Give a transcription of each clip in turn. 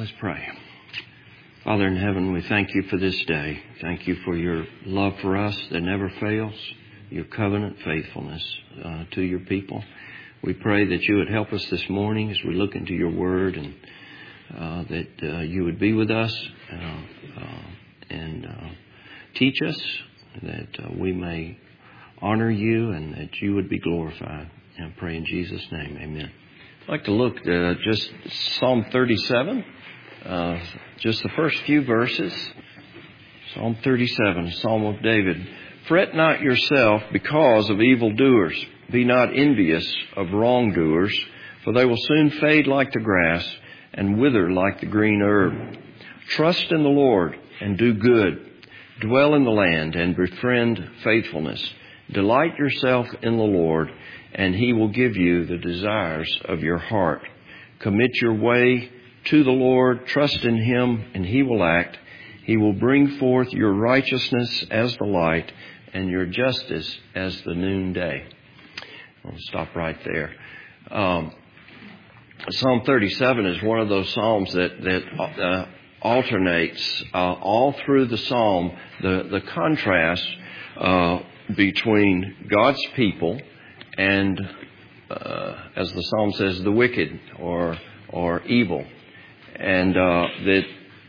Let's pray. Father in heaven, we thank you for this day. Thank you for your love for us that never fails, your covenant faithfulness to your people. We pray that you would help us this morning as we look into your word, and that you would be with us and teach us, that we may honor you and that you would be glorified. And I pray in Jesus' name, amen. I'd like to look at just Psalm 37. Just the first few verses. Psalm 37, a Psalm of David. Fret not yourself because of evildoers. Be not envious of wrongdoers, for they will soon fade like the grass and wither like the green herb. Trust in the Lord and do good. Dwell in the land and befriend faithfulness. Delight yourself in the Lord, and He will give you the desires of your heart. Commit your way to the Lord, trust in Him, and He will act. He will bring forth your righteousness as the light and your justice as the noonday. I'll stop right there. Psalm 37 is one of those psalms that alternates all through the psalm, the contrast between God's people and, as the psalm says, the wicked or evil. And that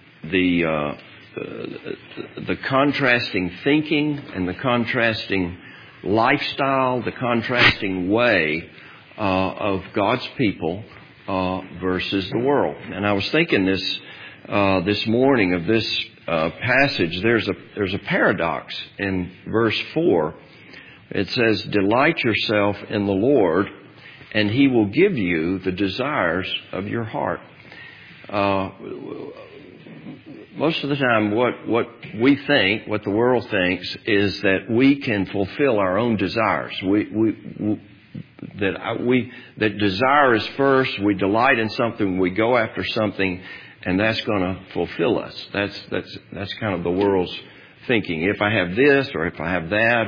the contrasting thinking and the contrasting lifestyle, the contrasting way of God's people versus the world. And I was thinking this morning of this passage. There's a paradox in verse 4. It says, "Delight yourself in the Lord, and He will give you the desires of your heart." Most of the time what we think, what the world thinks, is that we can fulfill our own desires. That desire is first, we delight in something, we go after something, and that's going to fulfill us. That's kind of the world's thinking. If I have this, or if I have that,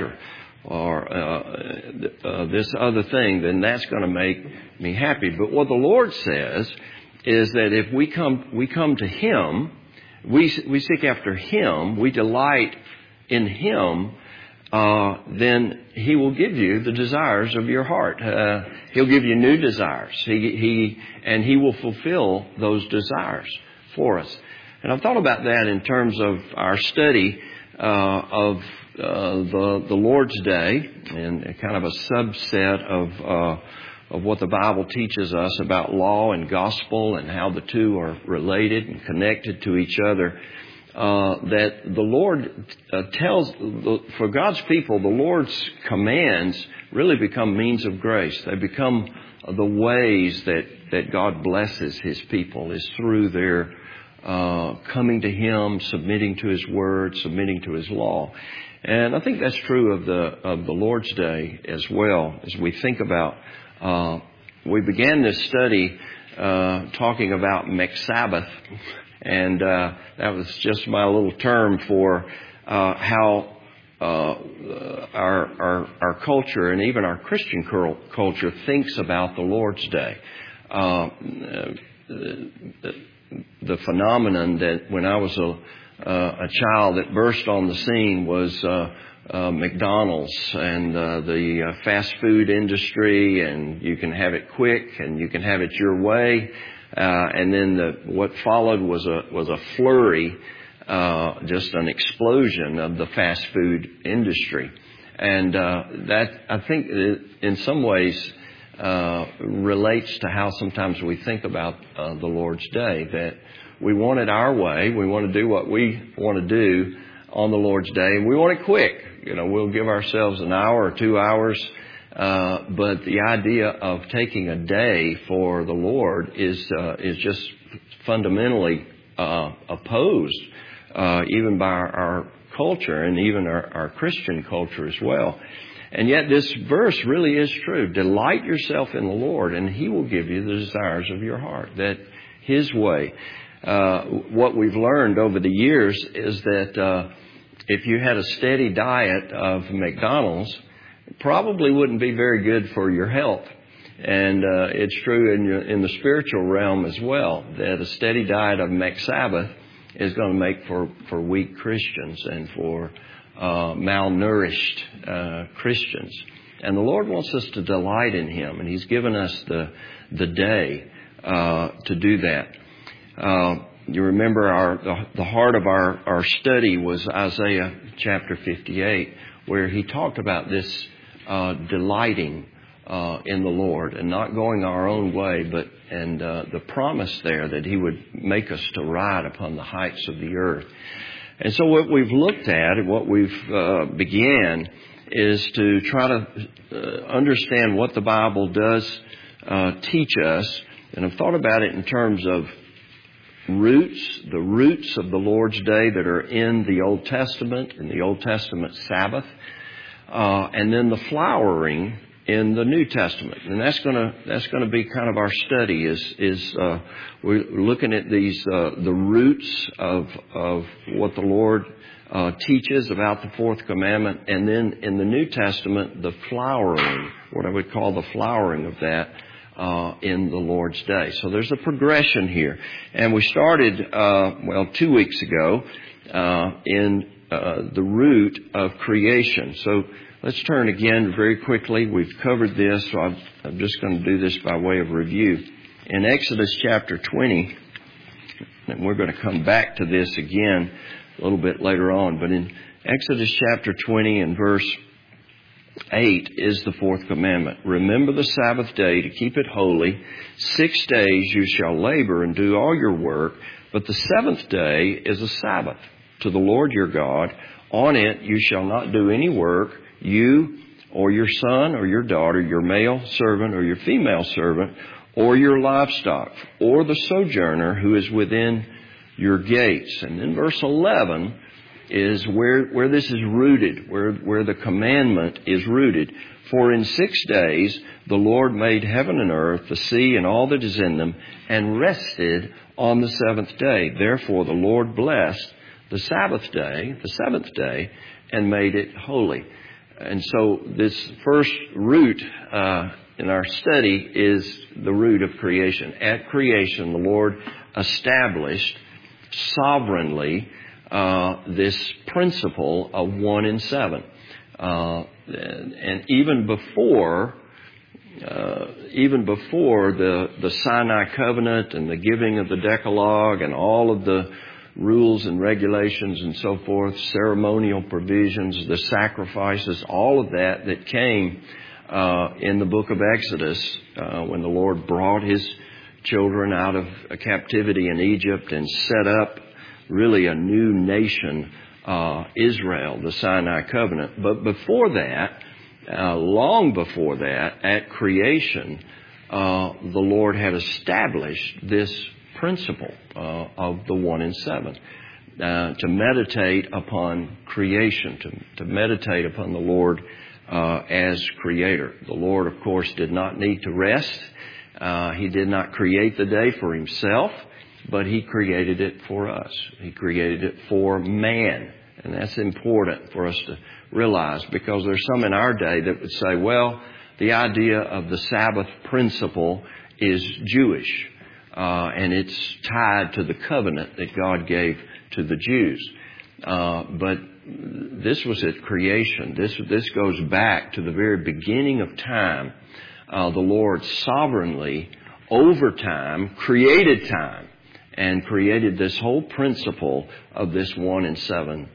or this other thing, then that's going to make me happy. But what the Lord says is that if we come to Him, we seek after Him, we delight in Him, then He will give you the desires of your heart. He'll give you new desires. And He will fulfill those desires for us. And I've thought about that in terms of our study of the Lord's Day, and kind of a subset of what the Bible teaches us about law and gospel and how the two are related and connected to each other. That the Lord tells, for God's people, the Lord's commands really become means of grace. They become the ways that God blesses His people, is through their coming to Him, submitting to His Word, submitting to His law. And I think that's true of the Lord's Day as well. As we think about, we began this study talking about McSabbath, and that was just my little term for how our culture and even our Christian culture thinks about the Lord's Day. The phenomenon that when I was a child that burst on the scene was McDonald's and the fast food industry, and you can have it quick and you can have it your way. And then what followed was a flurry, just an explosion of the fast food industry. And that, I think, in some ways relates to how sometimes we think about the Lord's Day, that we want it our way. We want to do what we want to do on the Lord's Day, and we want it quick. We'll give ourselves an hour or 2 hours, but the idea of taking a day for the Lord is just fundamentally opposed, even by our culture and even our Christian culture as well. And yet this verse really is true. Delight yourself in the Lord, and He will give you the desires of your heart. That His way. What we've learned over the years is that if you had a steady diet of McDonald's, it probably wouldn't be very good for your health. And it's true in the spiritual realm as well, that a steady diet of Sabbath is going to make for weak Christians and for malnourished Christians. And the Lord wants us to delight in Him, and He's given us the day to do that. You remember the heart of our study was Isaiah chapter 58, where he talked about this delighting in the Lord and not going our own way, but the promise there that He would make us to ride upon the heights of the earth. And so what we've looked at and what we've began is to try to understand what the Bible does teach us. And I've thought about it in terms of the roots of the Lord's Day that are in the Old Testament, in the Old Testament Sabbath, and then the flowering in the New Testament. And that's gonna be kind of our study is we're looking at these the roots of what the Lord teaches about the fourth commandment, and then in the New Testament the flowering, what I would call the flowering of that in the Lord's Day. So there's a progression here. And we started 2 weeks ago in the root of creation. So let's turn again very quickly. We've covered this, so I'm just going to do this by way of review. In Exodus chapter 20, and we're going to come back to this again a little bit later on, but in Exodus chapter 20 and verse 8 is the fourth commandment. Remember the Sabbath day to keep it holy. 6 days you shall labor and do all your work, but the seventh day is a Sabbath to the Lord your God. On it you shall not do any work, you or your son or your daughter, your male servant or your female servant, or your livestock, or the sojourner who is within your gates. And then verse 11 is where this is rooted, where the commandment is rooted. For in 6 days the Lord made heaven and earth, the sea and all that is in them, and rested on the seventh day. Therefore the Lord blessed the Sabbath day, the seventh day, and made it holy. And so this first root in our study is the root of creation. At creation, the Lord established sovereignly this principle of 1 and 7. And even before the Sinai covenant and the giving of the Decalogue and all of the rules and regulations and so forth, ceremonial provisions, the sacrifices, all of that came in the book of Exodus when the Lord brought His children out of captivity in Egypt and set up really a new nation, Israel, the Sinai covenant. But before that, long before that, at creation, the Lord had established this principle of the 1 and 7, to meditate upon creation, to meditate upon the Lord as Creator. The Lord, of course, did not need to rest. He did not create the day for Himself, but He created it for us. He created it for man. And that's important for us to realize, because there's some in our day that would say, well, the idea of the Sabbath principle is Jewish. And it's tied to the covenant that God gave to the Jews. But this was at creation. This goes back to the very beginning of time. The Lord sovereignly, over time, created time and created this whole principle of this 1 and 7,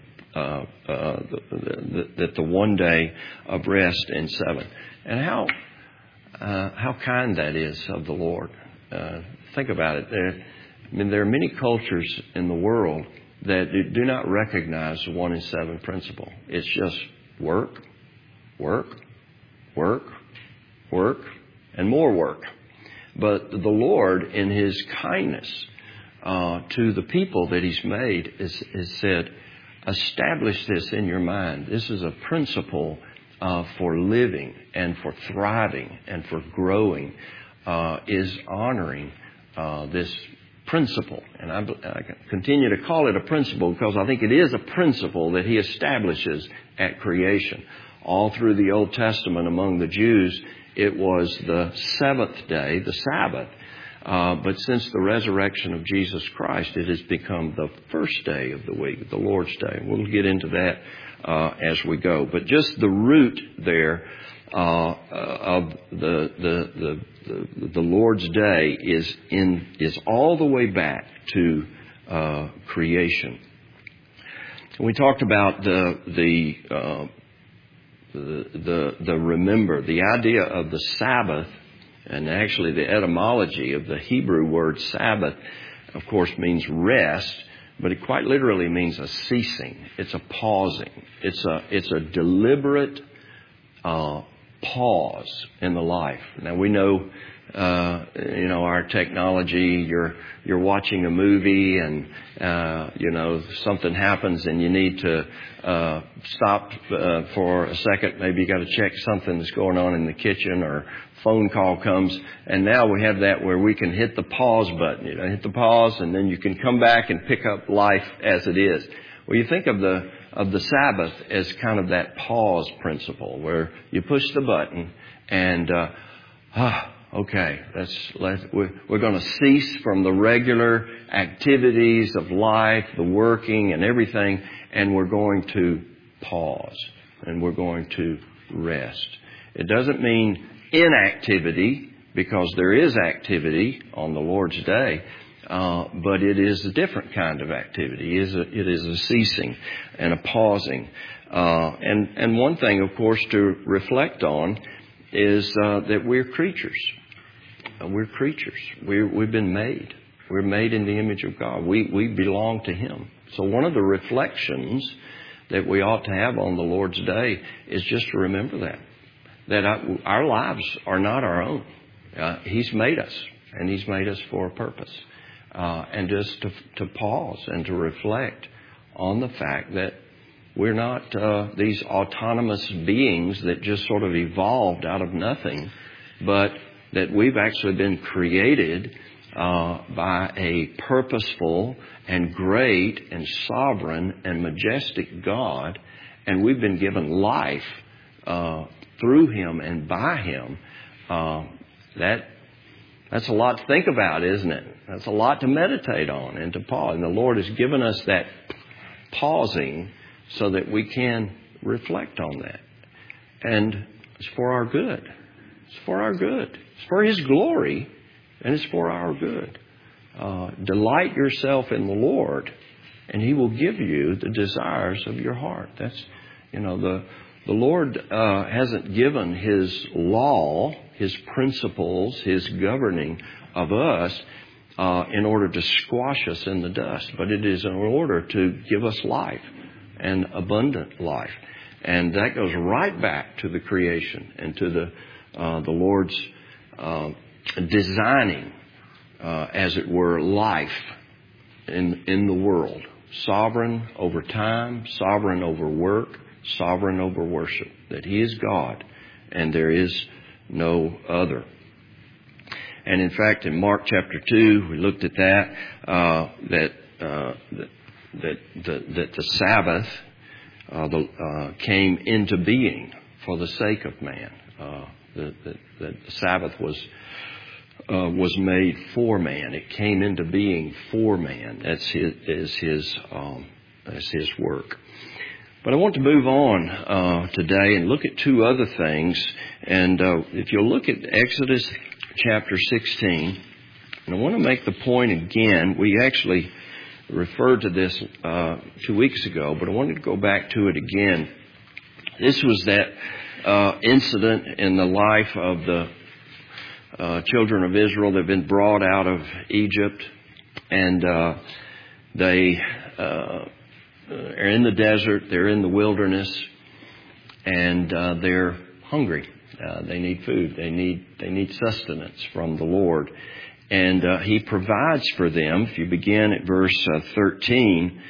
that the one day of rest and 7. And how kind that is of the Lord. Think about it. There are many cultures in the world that do not recognize the 1 and 7 principle. It's just work, work, work, work, and more work. But the Lord, in His kindness to the people that He's made, has said, establish this in your mind. This is a principle for living and for thriving and for growing, is honoring this principle. And I continue to call it a principle because I think it is a principle that He establishes at creation. All through the Old Testament among the Jews, it was the seventh day, the Sabbath. But since the resurrection of Jesus Christ, it has become the first day of the week, the Lord's Day. We'll get into that as we go. But just the root there of the Lord's Day is all the way back to creation. We talked about the remember, the idea of the Sabbath. And actually the etymology of the Hebrew word Sabbath, of course, means rest, but it quite literally means a ceasing. It's a pausing. It's a deliberate pause in the life. Now we know, our technology. You're watching a movie, and something happens, and you need to stop for a second. Maybe you got to check something that's going on in the kitchen, or phone call comes, and now we have that where we can hit the pause button. Hit the pause, and then you can come back and pick up life as it is. Well, you think of the Sabbath as kind of that pause principle, where you push the button and okay, we're going to cease from the regular activities of life, the working and everything, and we're going to pause and we're going to rest. It doesn't mean inactivity, because there is activity on the Lord's Day, but it is a different kind of activity. It is a ceasing and a pausing. And one thing, of course, to reflect on is that we're creatures. We're creatures. We've been made. We're made in the image of God. We belong to Him. So one of the reflections that we ought to have on the Lord's Day is just to remember that our lives are not our own. He's made us, and He's made us for a purpose. And just to pause and to reflect on the fact that we're not these autonomous beings that just sort of evolved out of nothing, but that we've actually been created by a purposeful and great and sovereign and majestic God, and we've been given life through Him and by Him. That's a lot to think about, isn't it? That's a lot to meditate on and to pause. And the Lord has given us that pausing so that we can reflect on that. And it's for our good. It's for our good. It's for His glory, and it's for our good. Delight yourself in the Lord, and He will give you the desires of your heart. That's, the Lord hasn't given His law, His principles, His governing of us in order to squash us in the dust, but it is in order to give us life, and abundant life. And that goes right back to the creation and to the Lord's designing, as it were, life in the world. Sovereign over time, sovereign over work, sovereign over worship. That He is God and there is no other. And in fact, in Mark chapter 2, we looked at that the Sabbath came into being for the sake of man. That the Sabbath was made for man. It came into being for man. That's his work. But I want to move on today and look at two other things. And if you'll look at Exodus chapter 16, and I want to make the point again. We actually referred to this 2 weeks ago, but I wanted to go back to it again. This was that incident in the life of the children of Israel. They've been brought out of Egypt, and they are in the desert. They're in the wilderness, and they're hungry. They need food. They need sustenance from the Lord. And He provides for them. If you begin at verse 13,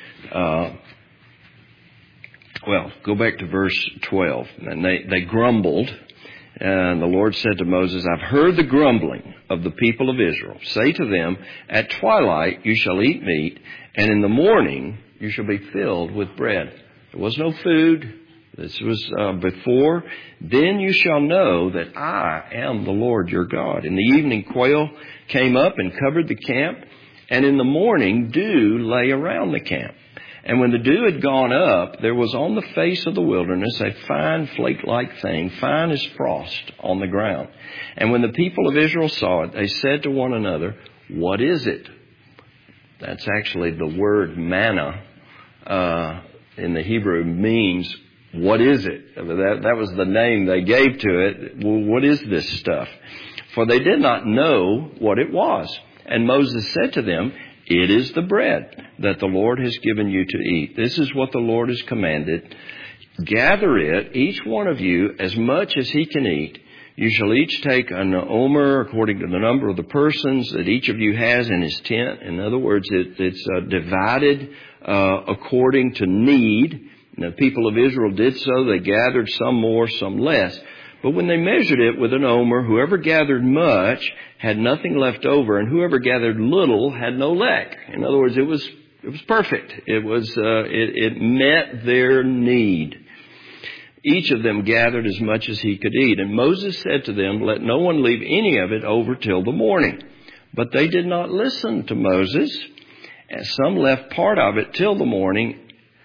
go back to verse 12. And they grumbled. And the Lord said to Moses, I've heard the grumbling of the people of Israel. Say to them, at twilight you shall eat meat, and in the morning you shall be filled with bread. There was no food. This was before. Then you shall know that I am the Lord your God. In the evening, quail came up and covered the camp, and in the morning, dew lay around the camp. And when the dew had gone up, there was on the face of the wilderness a fine flake-like thing, fine as frost on the ground. And when the people of Israel saw it, they said to one another, what is it? That's actually the word manna in the Hebrew means, what is it? That was the name they gave to it. Well, what is this stuff? For they did not know what it was. And Moses said to them, it is the bread that the Lord has given you to eat. This is what the Lord has commanded. Gather it, each one of you, as much as he can eat. You shall each take an omer according to the number of the persons that each of you has in his tent. In other words, it's divided according to need. And the people of Israel did so. They gathered some more, some less. But when they measured it with an omer, whoever gathered much had nothing left over, and whoever gathered little had no lack. In other words, it was perfect. It met their need. Each of them gathered as much as he could eat. And Moses said to them, let no one leave any of it over till the morning. But they did not listen to Moses, and some left part of it till the morning.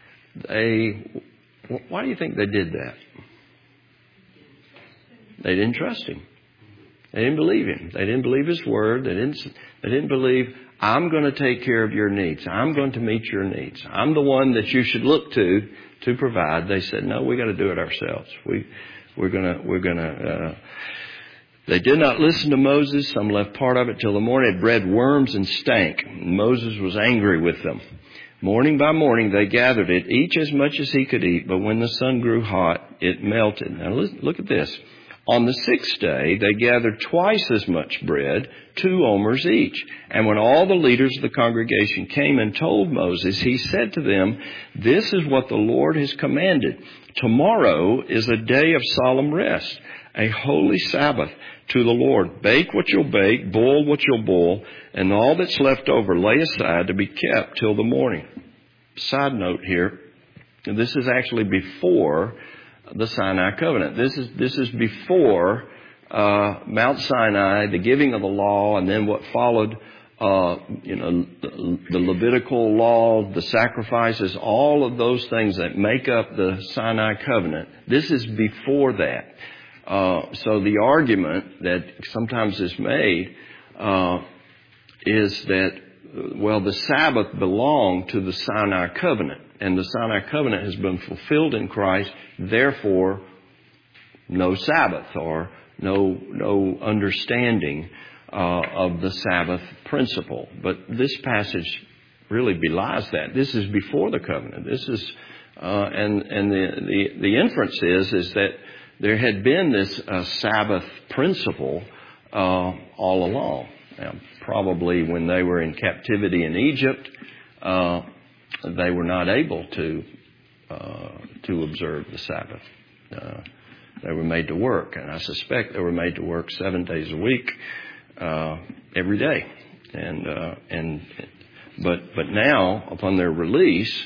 Why do you think they did that? They didn't trust him. They didn't believe him. They didn't believe his word. They didn't believe, I'm going to take care of your needs. I'm going to meet your needs. I'm the one that you should look to provide. They said, no, we got to do it ourselves. They did not listen to Moses. Some left part of it till the morning. It bred worms and stank. Moses was angry with them. Morning by morning they gathered it, each as much as he could eat. But when the sun grew hot, it melted. Now look at this. On the sixth day, they gathered twice as much bread, 2 omers each. And when all the leaders of the congregation came and told Moses, he said to them, this is what the Lord has commanded. Tomorrow is a day of solemn rest, a holy Sabbath to the Lord. Bake what you'll bake, boil what you'll boil, and all that's left over lay aside to be kept till the morning. Side note here, this is actually before the Sinai covenant. This is before Mount Sinai, the giving of the law, and then what followed, the Levitical law, the sacrifices, all of those things that make up the Sinai covenant. This is before that. So the argument that sometimes is made is that, well, the Sabbath belonged to the Sinai covenant, and the Sinai covenant has been fulfilled in Christ. Therefore, no Sabbath or no understanding of the Sabbath principle. But this passage really belies that. This is before the covenant. This is and the inference is that there had been this Sabbath principle all along. Now, probably when they were in captivity in Egypt, they were not able to observe the Sabbath. They were made to work, and I suspect they were made to work 7 days a week, every day. But now, upon their release,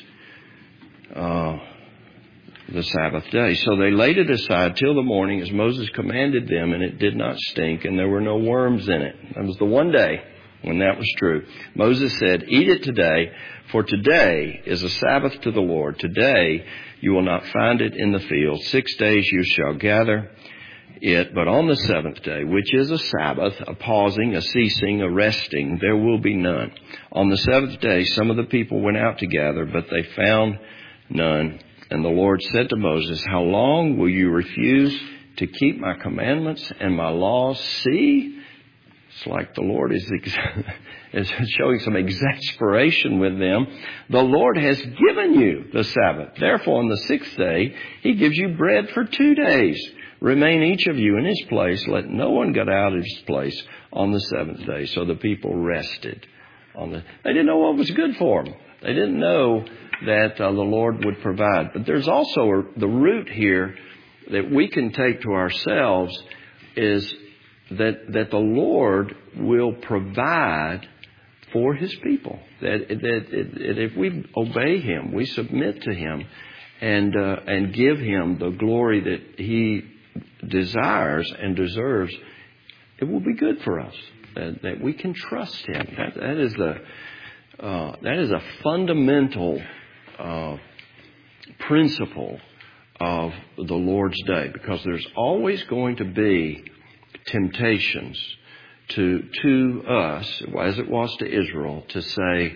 the Sabbath day. So they laid it aside till the morning as Moses commanded them, and it did not stink, and there were no worms in it. That was the one day when that was true. Moses said, eat it today, for today is a Sabbath to the Lord. Today you will not find it in the field. 6 days you shall gather it, but on the seventh day, which is a Sabbath, a pausing, a ceasing, a resting, there will be none. On the seventh day some of the people went out to gather, but they found none. And the Lord said to Moses, how long will you refuse to keep my commandments and my laws? See, it's like the Lord is showing some exasperation with them. The Lord has given you the Sabbath. Therefore, on the sixth day, he gives you bread for 2 days. Remain each of you in his place. Let no one get out of his place on the seventh day. So the people rested. They didn't know what was good for them. They didn't know that the Lord would provide. But there's also the root here that we can take to ourselves is that the Lord will provide for his people. That if we obey him, we submit to him, and give Him the glory that He desires and deserves, it will be good for us. That we can trust Him. That is a fundamental principle of the Lord's Day, because there's always going to be temptations to us, as it was to Israel, to say,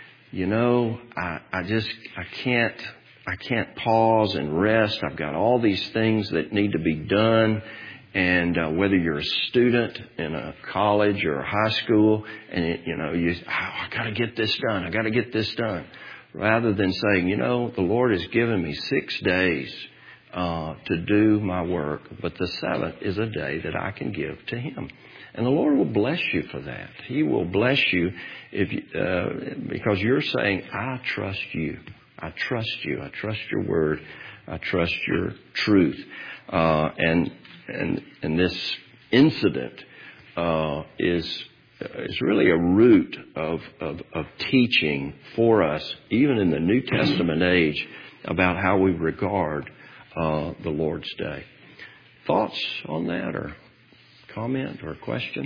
I can't pause and rest. I've got all these things that need to be done. And whether you're a student in a college or a high school, and I got to get this done. I got to get this done. Rather than saying, the Lord has given me 6 days to do my work, but the 7th is a day that I can give to Him. And the Lord will bless you for that. He will bless you because you're saying, I trust you. I trust you. I trust your word. I trust your truth. And this incident is really a root of teaching for us, even in the New Testament age, about how we regard the Lord's Day. Thoughts on that, or comment or question?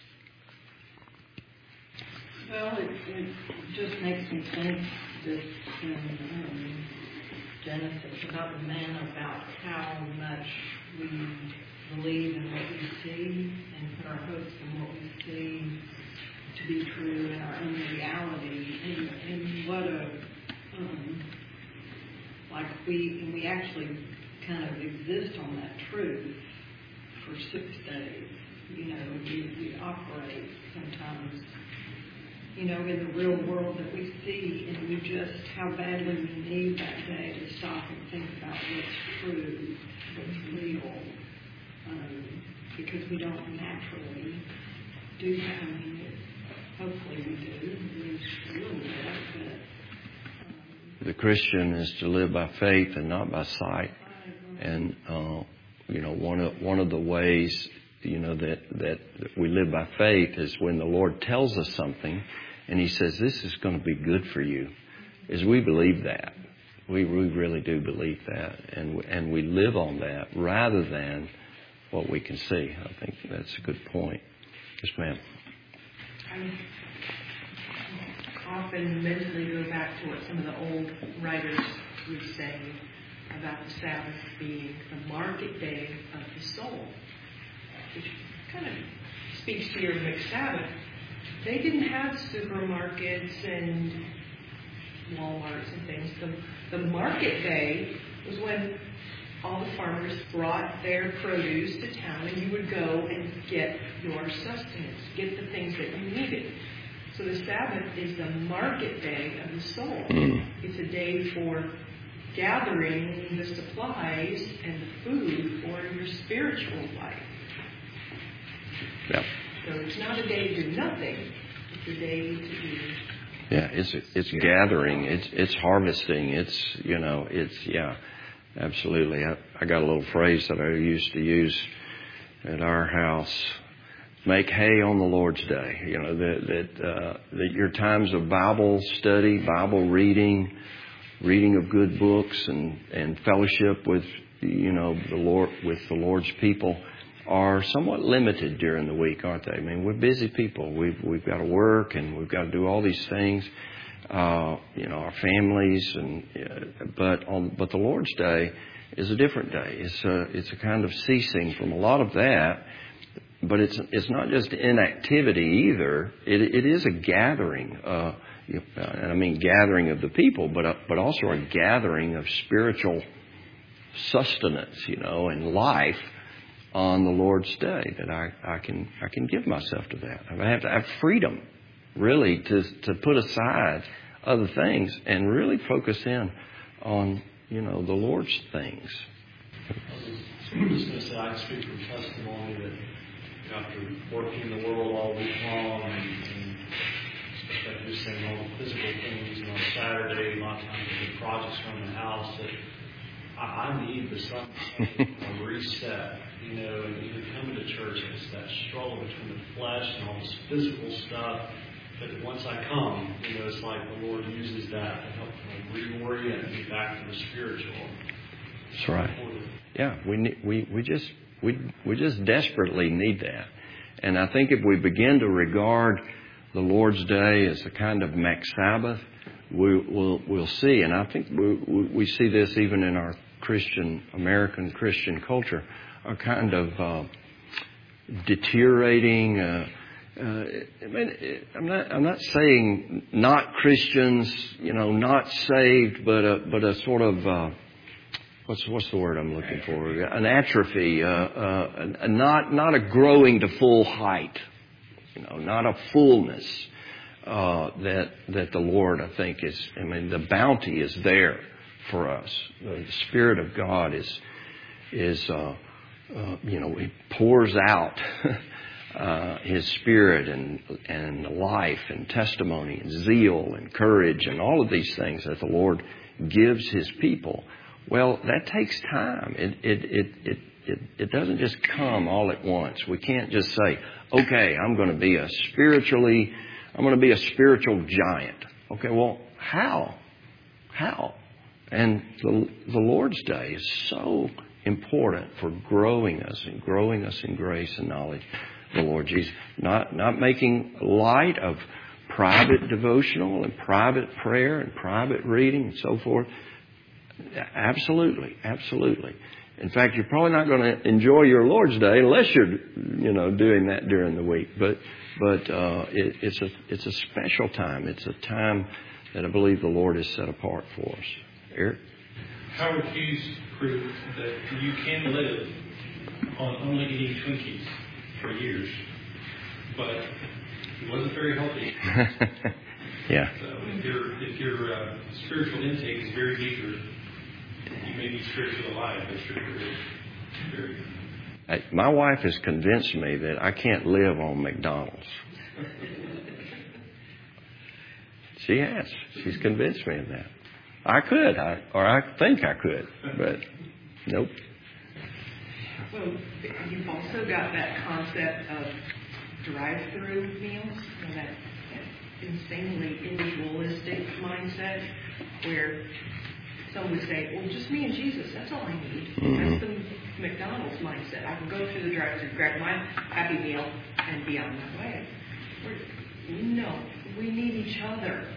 Well, it just makes me think that in Genesis about the man, about how much we believe in what we see and put our hopes in what we see to be true in our own reality, and what a we actually kind of exist on that truth for 6 days. We operate sometimes, in the real world that we see, and we just how badly we need that day to stop and think about what's true, what's real, because we don't naturally do that. I mean, hopefully we do, at least a little bit, but the Christian is to live by faith and not by sight. And one of the ways that we live by faith is when the Lord tells us something and He says, this is going to be good for you, is we believe that. We really do believe that, and we live on that rather than what we can see. I think that's a good point. Yes, ma'am. I often mentally go back to what some of the old writers would say about the Sabbath being the market day of the soul, which kind of speaks to your mixed Sabbath. They didn't have supermarkets and Walmarts and things. The market day was when all the farmers brought their produce to town, and you would go and get your sustenance, get the things that you needed. So the Sabbath is the market day of the soul. It's a day for gathering the supplies and the food for your spiritual life. Yeah. So it's not a day to do nothing. It's a day to do. Yeah, it's gathering. It's harvesting. Absolutely. I got a little phrase that I used to use at our house. Make hay on the Lord's Day. That your times of Bible study, Bible reading of good books, and fellowship with the Lord, with the Lord's people, are somewhat limited during the week, aren't they? I mean, we're busy people. We've got to work, and we've got to do all these things. Our families, but the Lord's Day is a different day. It's a kind of ceasing from a lot of that, but it's not just inactivity either. It is a gathering, and I mean gathering of the people, but also a gathering of spiritual sustenance, and life on the Lord's Day. That I can give myself to that. I have to have freedom, really, to put aside other things and really focus in on, the Lord's things. I was just going to say, I speak from testimony that after working in the world all week long and especially just saying all the physical things, on Saturday, a lot of times we do projects around the house, that I need the Sunday a reset, and even coming to church, it's that struggle between the flesh and all this physical stuff. But once I come, it's like the Lord uses that to help reorient me back to the spiritual. That's right. Yeah, we just desperately need that. And I think if we begin to regard the Lord's Day as a kind of Max Sabbath, we'll see. And I think we see this even in our American Christian culture, a kind of deteriorating. I'm not saying not Christians, not saved, but a sort of what's the word I'm looking for? An atrophy, not a growing to full height, not a fullness that the Lord, I think, is. The bounty is there for us. The Spirit of God is He pours out His Spirit and life and testimony and zeal and courage and all of these things that the Lord gives His people. Well, that takes time. It doesn't just come all at once. We can't just say, okay, I'm going to be a spiritual giant. Okay, well, how? And the Lord's Day is so important for growing us in grace and knowledge of the Lord Jesus. Not making light of private devotional and private prayer and private reading and so forth. Absolutely. In fact, you're probably not going to enjoy your Lord's Day unless you're, doing that during the week. But it's a special time. It's a time that I believe the Lord has set apart for us. Eric? Howard Hughes proved that you can live on only eating Twinkies for years, but it wasn't very healthy. Yeah. So if your spiritual intake is very meager, you may be spiritually alive, but you're very... My wife has convinced me that I can't live on McDonald's. She has. She's convinced me of that. I could, I think I could, but nope. Well, you've also got that concept of drive-through meals, that insanely individualistic mindset where some would say, well, just me and Jesus, that's all I need. Mm-hmm. That's the McDonald's mindset. I can go through the drive-thru, grab my Happy Meal, and be on my way. No, we need each other.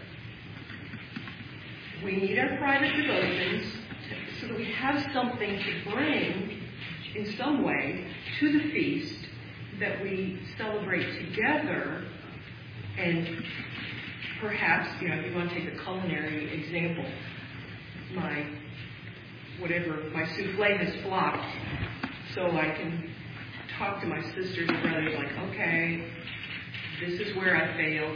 We need our private devotions so that we have something to bring in some way to the feast that we celebrate together. And perhaps, if you want to take a culinary example, my souffle has flopped, so I can talk to my sisters and brothers like, okay, this is where I failed.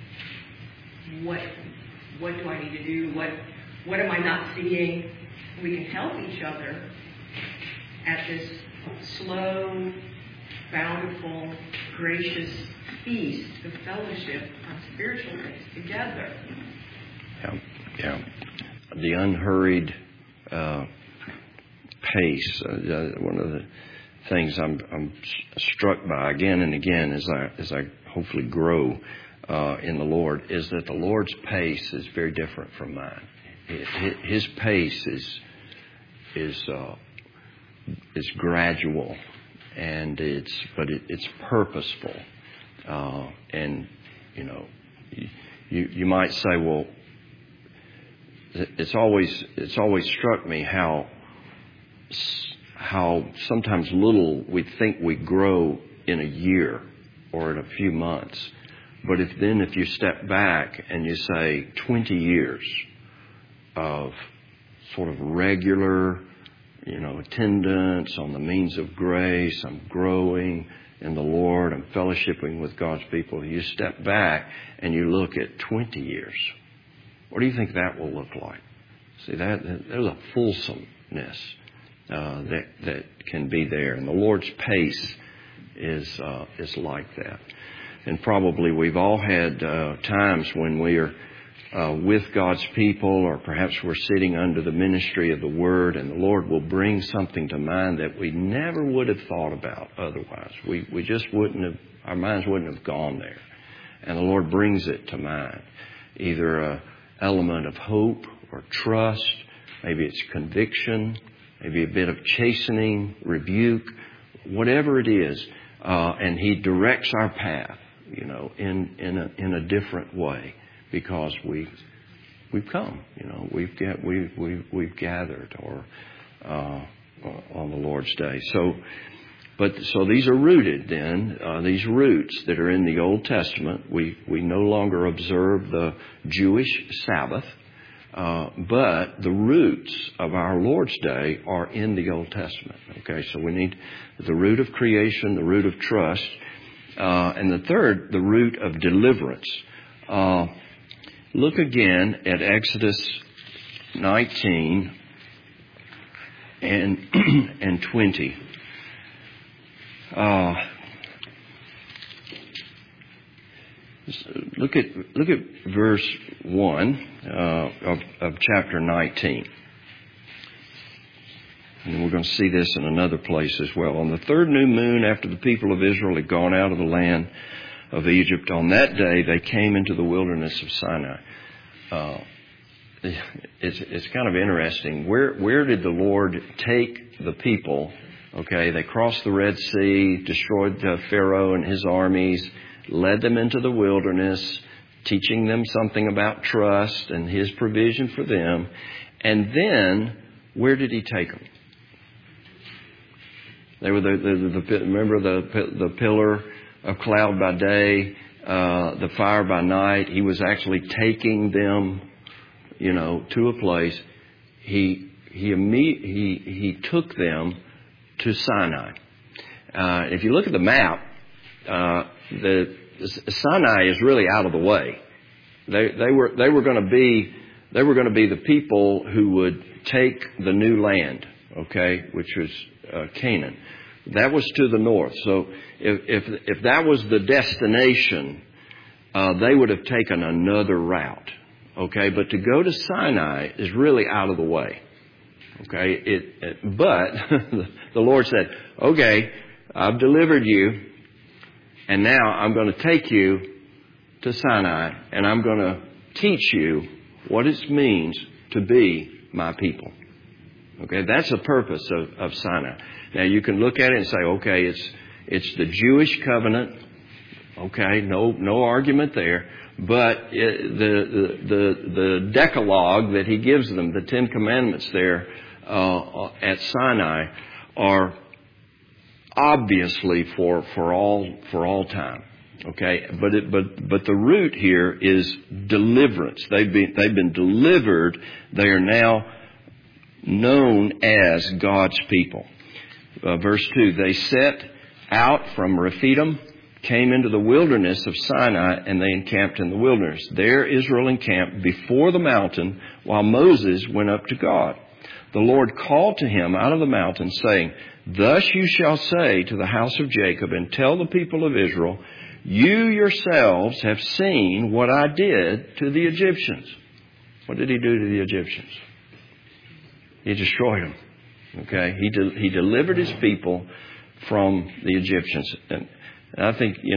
What do I need to do? What am I not seeing? We can help each other at this slow, bountiful, gracious feast of fellowship on spiritual things together. Yeah. The unhurried pace. One of the things I'm struck by again and again as I hopefully grow in the Lord is that the Lord's pace is very different from mine. His pace is gradual, and it's purposeful. And you might say, well, it's always struck me how sometimes little we think we grow in a year or in a few months. But if you step back and you say 20 years of sort of regular, attendance on the means of grace, I'm growing in the Lord, I'm fellowshipping with God's people. You step back and you look at 20 years. What do you think that will look like? See, there's a fulsomeness that can be there, and the Lord's pace is like that. And probably we've all had times when we are with God's people, or perhaps we're sitting under the ministry of the Word, and the Lord will bring something to mind that we never would have thought about otherwise. We just wouldn't have, our minds wouldn't have gone there. and the Lord brings it to mind. Either an element of hope or trust, maybe it's conviction, maybe a bit of chastening, rebuke, whatever it is, and He directs our path, in a different way, because we've come, we've gathered on the Lord's Day. So these are rooted then, these roots that are in the Old Testament. We no longer observe the Jewish Sabbath, but the roots of our Lord's Day are in the Old Testament. Okay, so we need the root of creation, the root of trust, and the third, the root of deliverance. Look again at Exodus 19 and 20. Look at verse 1 of chapter 19. And we're going to see this in another place as well. On the third new moon, after the people of Israel had gone out of the land of Egypt, on that day they came into the wilderness of Sinai. It's kind of interesting. Where did the Lord take the people? Okay, they crossed the Red Sea, destroyed Pharaoh and his armies, led them into the wilderness, teaching them something about trust and His provision for them. And then, where did He take them? They were remember the pillar of cloud by day, the fire by night. He was actually taking them, to a place. He took them to Sinai. If you look at the map, the Sinai is really out of the way. They were going to be the people who would take the new land, okay, which was Canaan. That was to the north. So if that was the destination, they would have taken another route, okay. But to go to Sinai is really out of the way, okay. But the Lord said, "Okay, I've delivered you, and now I'm going to take you to Sinai, and I'm going to teach you what it means to be my people." Okay, that's the purpose of Sinai. Now you can look at it and say, okay, it's the Jewish covenant. Okay, no argument there. But the Decalogue that He gives them, the 10 Commandments there at Sinai, are obviously for all time. Okay, but the root here is deliverance. They've been delivered. They are now known as God's people. Verse 2, they set out from Rephidim, came into the wilderness of Sinai, and they encamped in the wilderness. There Israel encamped before the mountain while Moses went up to God. The Lord called to him out of the mountain, saying, "Thus you shall say to the house of Jacob, and tell the people of Israel, you yourselves have seen what I did to the Egyptians." What did He do to the Egyptians? He destroyed them. Okay, He delivered His people from the Egyptians. And I think, when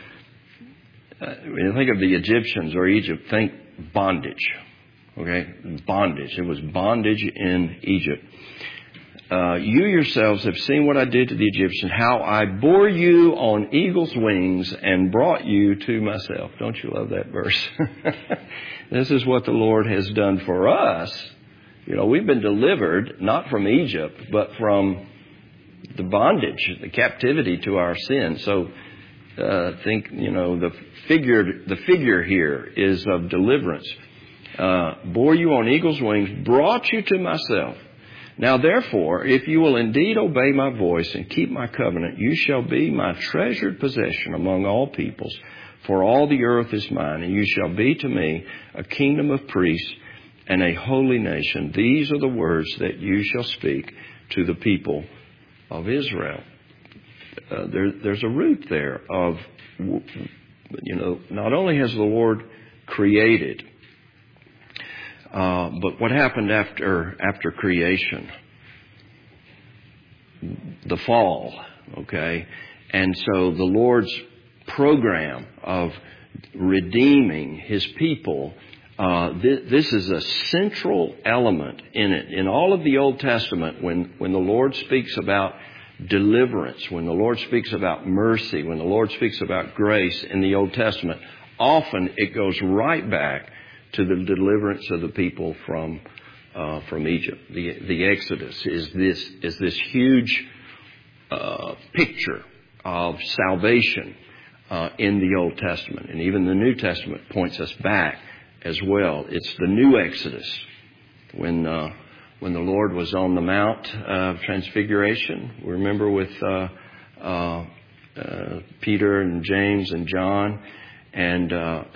you think of the Egyptians or Egypt, think bondage. Okay, bondage. It was bondage in Egypt. You yourselves have seen what I did to the Egyptians, how I bore you on eagle's wings and brought you to myself. Don't you love that verse? This is what the Lord has done for us. We've been delivered not from Egypt, but from the bondage, the captivity to our sin. So think, the figure here is of deliverance. Bore you on eagle's wings, brought you to myself. Now therefore, if you will indeed obey my voice and keep my covenant, you shall be my treasured possession among all peoples, for all the earth is mine, and you shall be to me a kingdom of priests and a holy nation. These are the words that you shall speak to the people of Israel. There's a root there of, not only has the Lord created, but what happened after creation? The fall, okay? And so the Lord's program of redeeming His people, this is a central element in it. In all of the Old Testament, when the Lord speaks about deliverance, when the Lord speaks about mercy, when the Lord speaks about grace in the Old Testament, often it goes right back to the deliverance of the people from Egypt. The Exodus is this huge picture of salvation in the Old Testament, and even the New Testament points us back as well. It's the new Exodus when the Lord was on the Mount of Transfiguration. We remember with Peter and James and John, and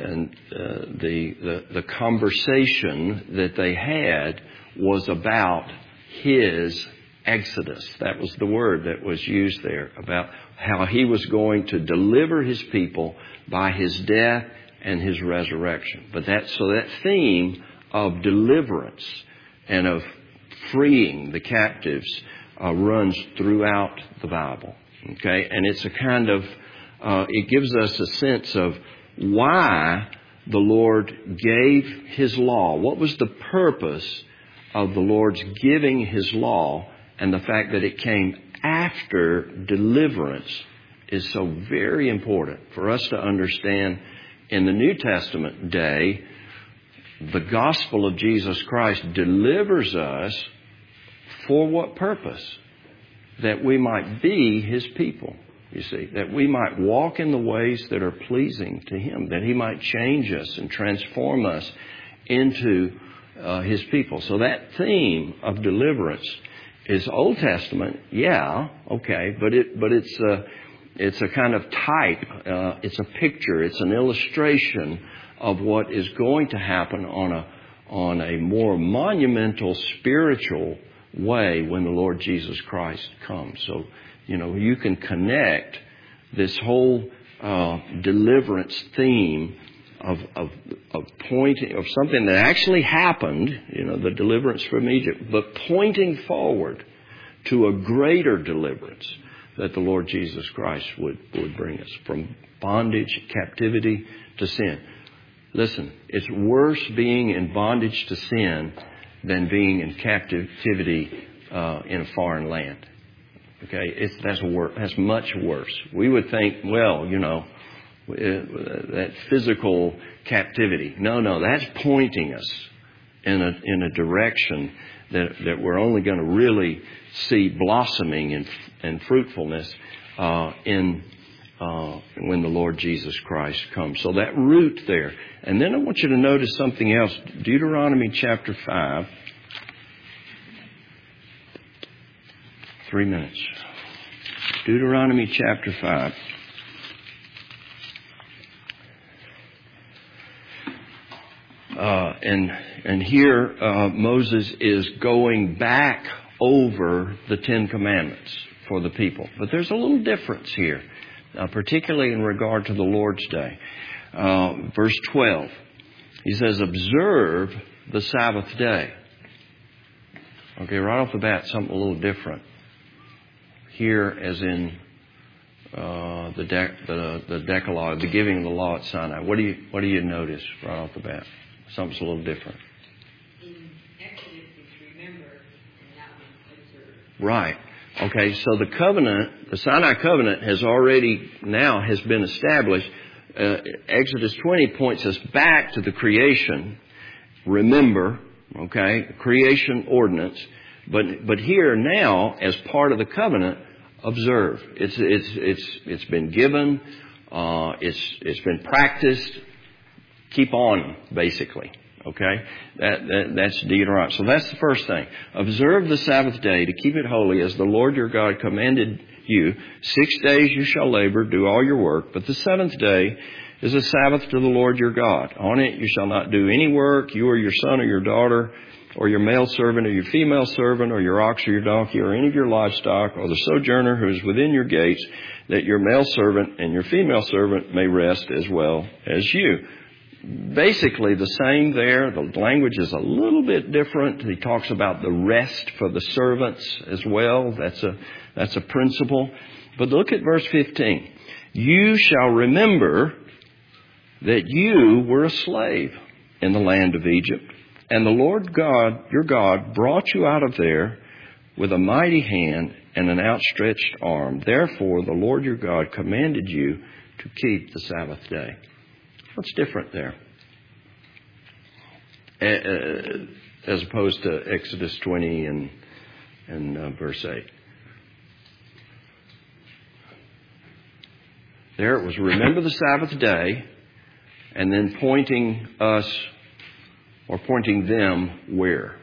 the conversation that they had was about His Exodus. That was the word that was used there, about how He was going to deliver His people by His death and His resurrection. But that theme of deliverance and of freeing the captives runs throughout the Bible. Okay, and it's a kind of it gives us a sense of why the Lord gave His law. What was the purpose of the Lord's giving His law? And the fact that it came after deliverance is so very important for us to understand. In the New Testament day, the gospel of Jesus Christ delivers us for what purpose? That we might be His people, you see. That we might walk in the ways that are pleasing to Him. That He might change us and transform us into His people. So that theme of deliverance is Old Testament, yeah, okay, but it's a kind of type, it's a picture, it's an illustration of what is going to happen on a more monumental spiritual way when the Lord Jesus Christ comes. So, you can connect this whole deliverance theme of pointing of something that actually happened, the deliverance from Egypt, but pointing forward to a greater deliverance that the Lord Jesus Christ would bring us from bondage, captivity to sin. Listen, it's worse being in bondage to sin than being in captivity in a foreign land. Okay, that's much worse. We would think, that physical captivity. No, that's pointing us in a direction that we're only going to really see blossoming and fruitfulness when the Lord Jesus Christ comes. So that root there. And then I want you to notice something else. Deuteronomy chapter 5. 3 minutes. Deuteronomy chapter 5. And here Moses is going back over the Ten Commandments for the people. But there's a little difference here, particularly in regard to the Lord's Day. Verse 12, he says, observe the Sabbath day. Okay, right off the bat, something a little different. Here, as in the Decalogue, the giving of the law at Sinai. What do you notice right off the bat? Something's a little different. In Exodus, it's remember, and that was observe. Right. Okay, so the covenant, the Sinai covenant has been established. Exodus 20 points us back to the creation. Remember, okay, creation ordinance. But here now, as part of the covenant, observe. It's been given. It's been practiced. Keep on, basically. Okay? That's Deuteronomy. So that's the first thing. Observe the Sabbath day to keep it holy as the Lord your God commanded you. 6 days you shall labor, do all your work. But the seventh day is a Sabbath to the Lord your God. On it you shall not do any work, you or your son or your daughter, or your male servant or your female servant, or your ox or your donkey, or any of your livestock, or the sojourner who is within your gates, that your male servant and your female servant may rest as well as you. Basically the same there. The language is a little bit different. He talks about the rest for the servants as well. That's a principle. But look at verse 15. You shall remember that you were a slave in the land of Egypt, and the Lord God, your God, brought you out of there with a mighty hand and an outstretched arm. Therefore, the Lord your God commanded you to keep the Sabbath day. What's different there? As opposed to Exodus 20 and verse 8. There it was, remember the Sabbath day, and then pointing us, or pointing them where?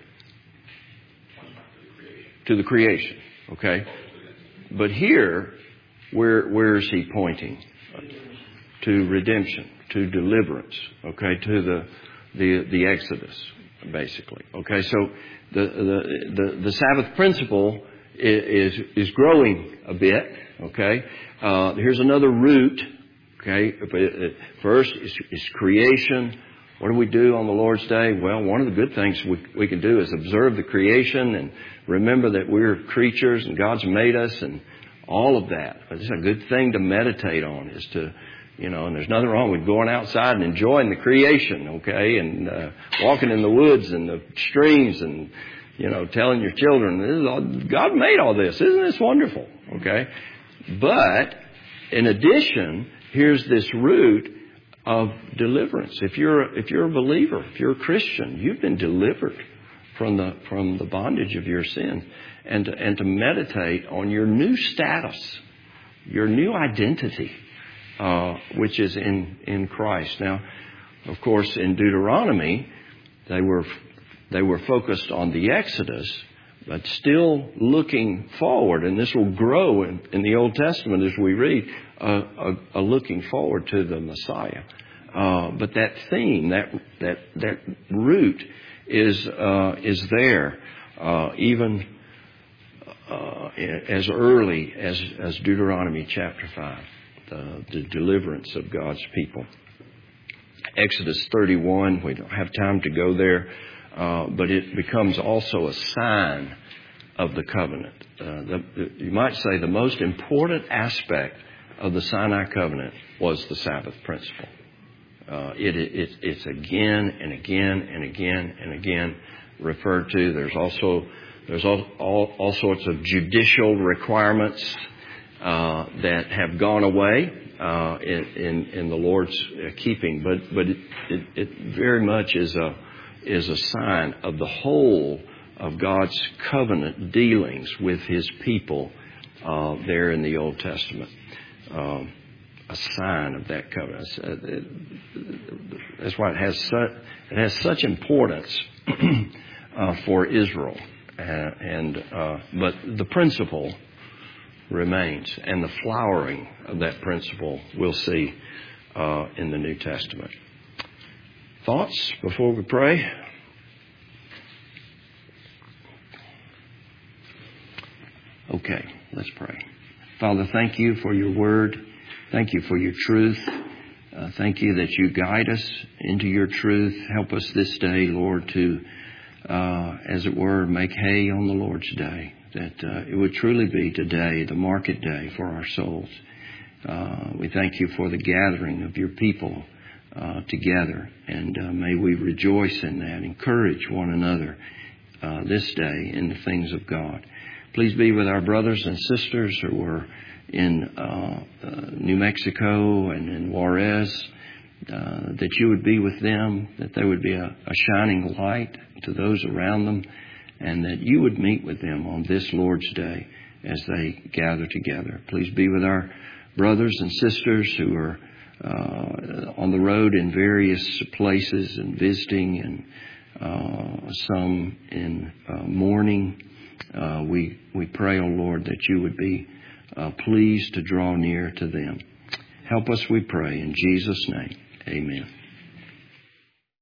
To the creation. Okay? But here, where is he pointing? To redemption, to deliverance, okay, to the Exodus, basically. Okay, so the Sabbath principle is growing a bit. Okay, here's another root. Okay, first is creation. What do we do on the Lord's Day? Well, one of the good things we can do is observe the creation and remember that we're creatures and God's made us and all of that. It's a good thing to meditate on, is to, and there's nothing wrong with going outside and enjoying the creation, okay, and walking in the woods and the streams and, telling your children, God made all this. Isn't this wonderful? Okay. But in addition, here's this root of deliverance. If you're a believer, if you're a Christian, you've been delivered from the bondage of your sin, and to meditate on your new status, your new identity, which is in Christ. Now, of course, in Deuteronomy, they were focused on the Exodus, but still looking forward, and this will grow in the Old Testament as we read, a looking forward to the Messiah. But that theme, that root is there, even as early as Deuteronomy chapter 5, the deliverance of God's people. Exodus 31, we don't have time to go there, but it becomes also a sign of the covenant. You might say the most important aspect of the Sinai covenant was the Sabbath principle. It's again and again and again and again referred to. There's all sorts of judicial requirements that have gone away in the Lord's keeping, but it very much is a sign of the whole of God's covenant dealings with His people there in the Old Testament. A sign of that covenant. That's why it has such importance for Israel. But the principle remains, and the flowering of that principle we'll see in the New Testament. Thoughts before we pray? Okay, let's pray. Father, thank you for your word. Thank you for your truth. Thank you that you guide us into your truth. Help us this day, Lord, to, as it were, make hay on the Lord's day. That it would truly be today the market day for our souls. We thank you for the gathering of your people together. And may we rejoice in that, encourage one another this day in the things of God. Please be with our brothers and sisters who are in New Mexico and in Juarez, that you would be with them, that there would be a shining light to those around them, and that you would meet with them on this Lord's Day as they gather together. Please be with our brothers and sisters who are on the road in various places and visiting, and some in mourning. We pray, O Lord, that you would be pleased to draw near to them. Help us, we pray, in Jesus' name. Amen.